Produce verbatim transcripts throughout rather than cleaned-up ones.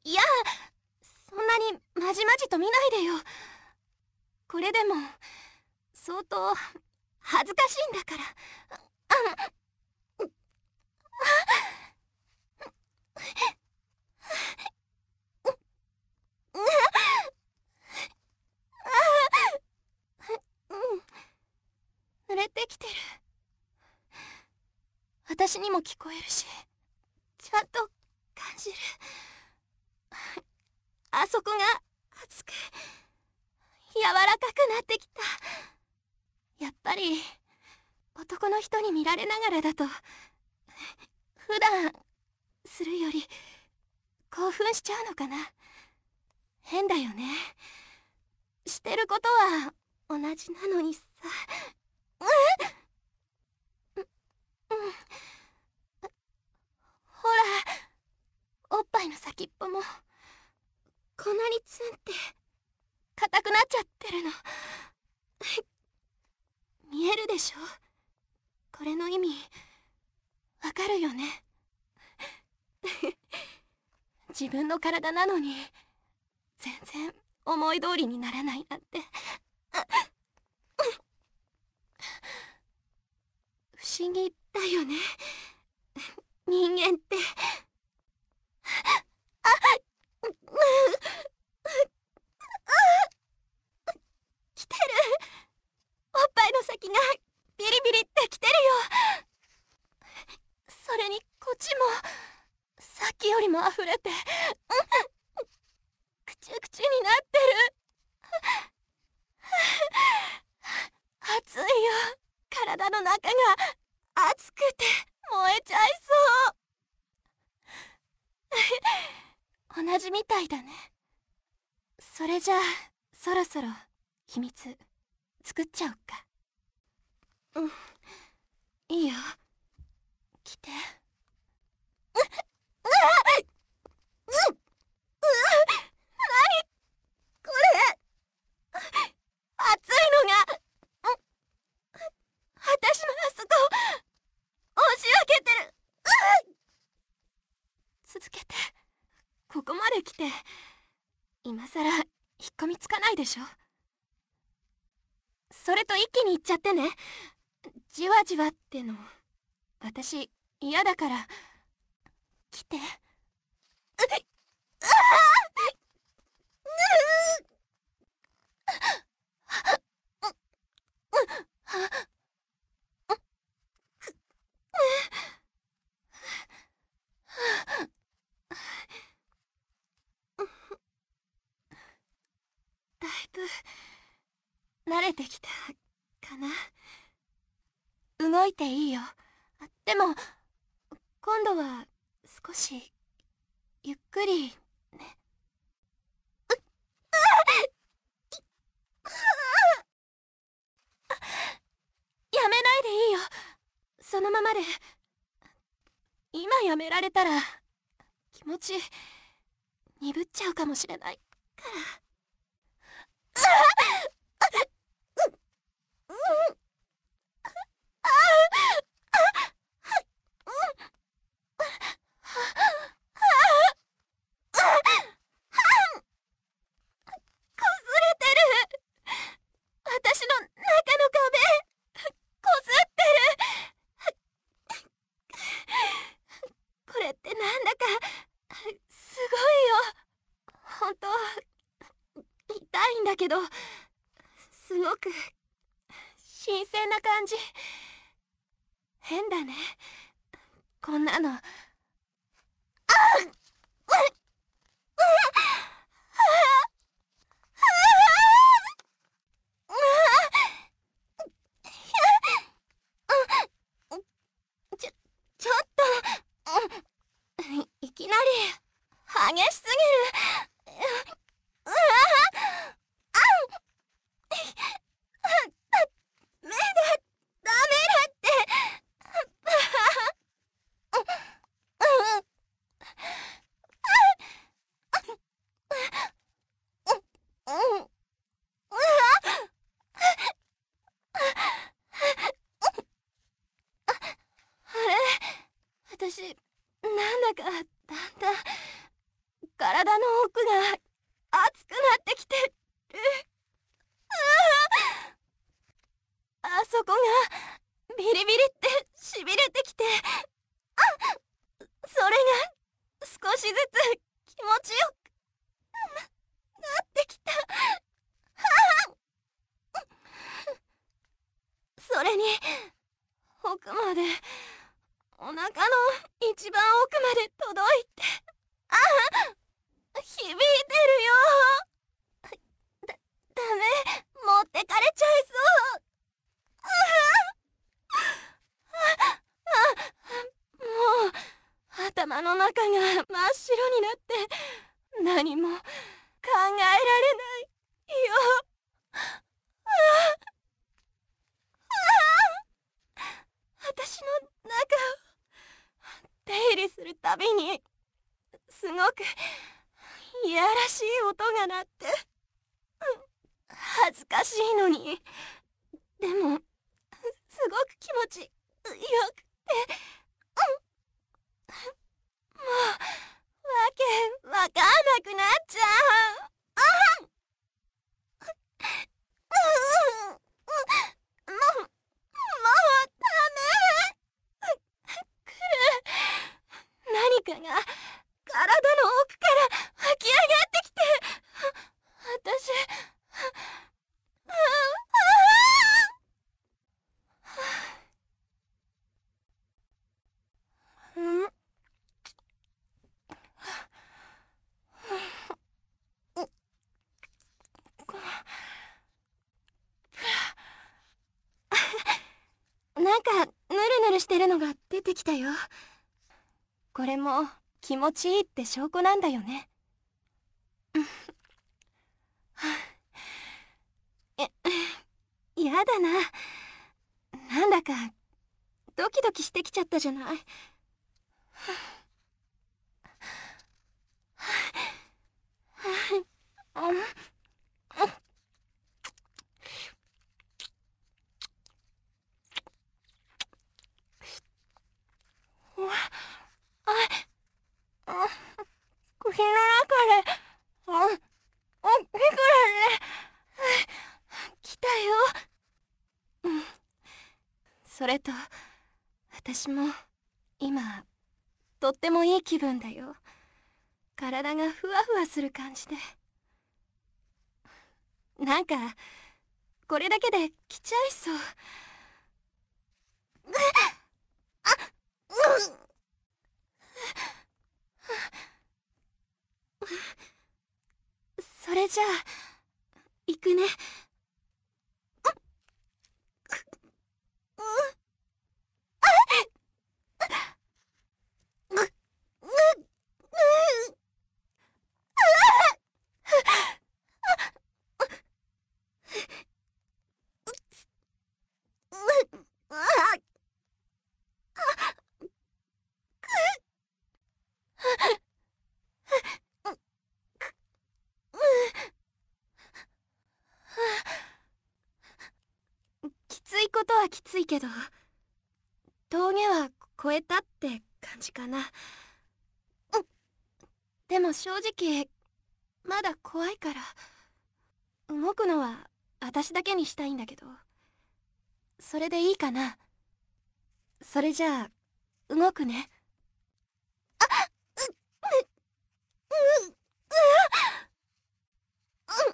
いや、そんなにまじまじと見ないでよ。これでも相当恥ずかしいんだから。あ濡れてきてる。私にも聞こえるし、ちゃんと感じる。あそこが熱く柔らかくなってきた。やっぱり男の人に見られながらだと普段するより興奮しちゃうのかな。変だよね。してることは同じなのにさ。うん、うん、ほら、おっぱいの先っぽもこんなにツンって硬くなっちゃってるの。見えるでしょ。これの意味わかるよね。自分の体なのに全然思い通りにならないなんて。不思議だよね、人間って。あっ、来てる。おっぱいの先がビリビリって来てるよ。それにこっちもさっきよりも溢れて、くちゅくちゅになってる。熱いよ。体の中が熱くて燃えちゃいそう。同じみたいだね。それじゃあそろそろ秘密作っちゃおっか。うん、いいよ、来て。うっ、うわっ、うっ、うわっ、何これ、熱いのが。私のあそこ押し分けてる。うっ、続けて。ここまで来て今さら引っ込みつかないでしょ。それと一気にいっちゃってね。じわじわっての私嫌だから。来て。うっ、うわだいぶ慣れてきたかな。動いていいよ。でも今度は少しゆっくりね。うっ、やめないでいいよ。そのままで。今やめられたら気持ち鈍っちゃうかもしれないから。こすれてる。私の中の壁こすってる。これってなんだかすごいよ。本当痛いんだけど、すごく新鮮な感じ。変だね、こんなの。あっ、うっ、うっ、ちょ、ちょっと、いきなり激しすぎる。うわあん、ダメだ、ダメだって。うん、うん、うわ、あれ、私なんだかだんだん体体の奥が熱くなってきてる。あそこがビリビリってしびれてきて、あ、それが少しずつ気持ちよくな、なってきた。それに奥まで、お腹の一番奥まで届いて、あ、響いてるよ。だ、ダメ、持ってかれちゃいそう。もう頭の中が真っ白になって何も考えられないよ。私の中を出入りするたびにすごくいやらしい音が鳴って、恥ずかしいのに、でもすごく気持ちよくて、もうわけわかんなくなっちゃう。もう、もうダメ。来る。何かが体の奥から湧き上がってきて、私、うんなんかヌルヌルしてるのが出てきたよ。これも気持ちいいって証拠なんだよね。え、やだな。なんだかドキドキしてきちゃったじゃない。口の中で、あ、あ、いくらね、来たよ。うん。それと、私も、今、とってもいい気分だよ。体がふわふわする感じで。なんか、これだけで来ちゃいそう。あ、うん。それじゃあ、行くね。きついことはきついけど、峠は越えたって感じかな。でも正直、まだ怖いから、動くのは私だけにしたいんだけど、それでいいかな。それじゃあ、動くね。あ、う、う、う、う、うん、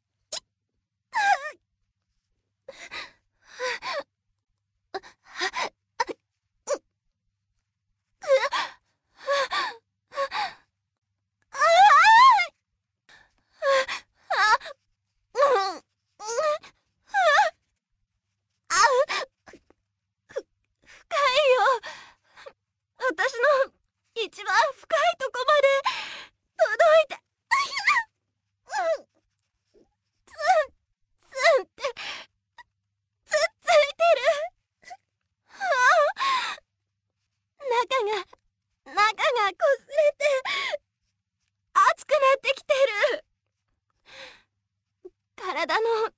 深いよ。私の一番深いとこまで届いて、うん、ツンツンってつっついてる。中が中がこすれて熱くなってきてる。体の